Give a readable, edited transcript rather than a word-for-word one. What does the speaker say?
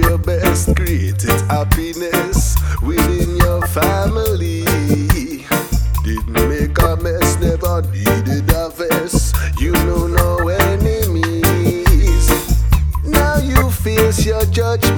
your best, created happiness within your family. Didn't make a mess, never needed a vest. You know no enemies. Now you face your judgment.